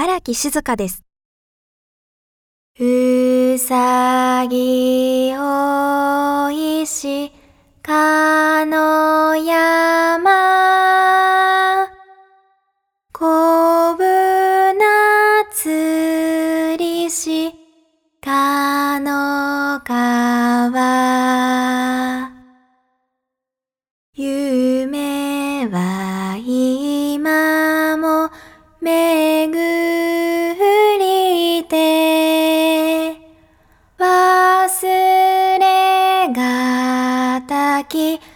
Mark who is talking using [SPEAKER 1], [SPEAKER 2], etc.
[SPEAKER 1] 荒木静香です。
[SPEAKER 2] うさぎおいしかの山、こぶなつりしかの川、夢は今もめぐりて忘れがたき